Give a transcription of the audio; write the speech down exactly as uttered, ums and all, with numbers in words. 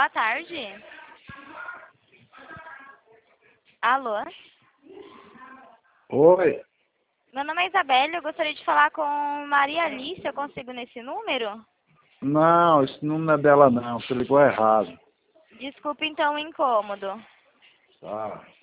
Boa tarde. Alô? Oi. Meu nome é Isabelle, eu gostaria de falar com Maria Alice, eu consigo nesse número? Não, esse número não é dela não, você ligou errado. Desculpe então o incômodo. Tá.